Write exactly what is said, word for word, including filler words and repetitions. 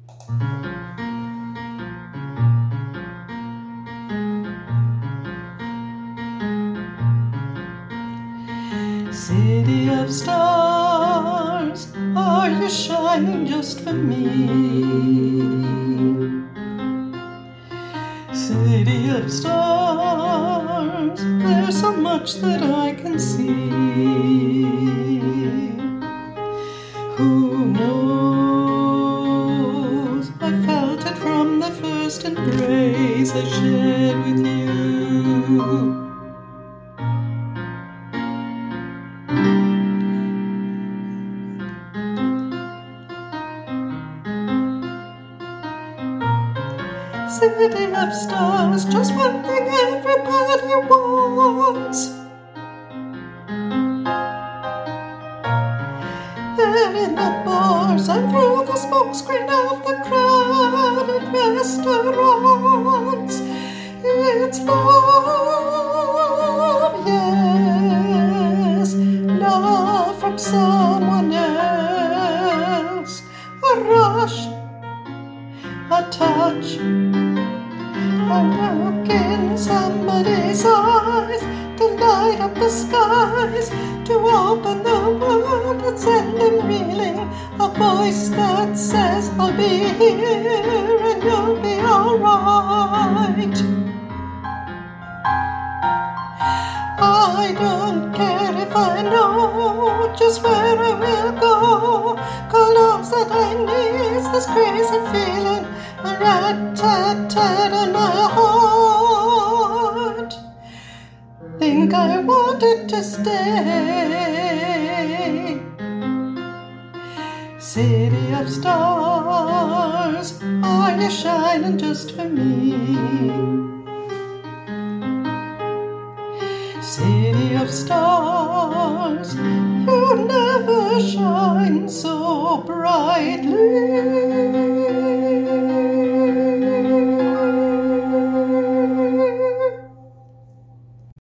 City of stars, are you shining just for me? City of stars, there's so much that I can see. Who knows? I felt it from the first embrace I shared with you. City of stars, just one thing everybody wants. There in the bars and through the smokescreen of the crowded restaurants, it's love, yes, love from someone else. A rush, a touch, a look in somebody's eyes, to light up the skies, to open the world and send them reeling, a voice that says I'll be here and you'll be alright. I don't care if I know just where I will go, 'cause that I need this crazy feeling, a rat-tat-tat on my heart. Think I wanted to stay. City of stars, are you shining just for me? City of stars, you never shine so brightly.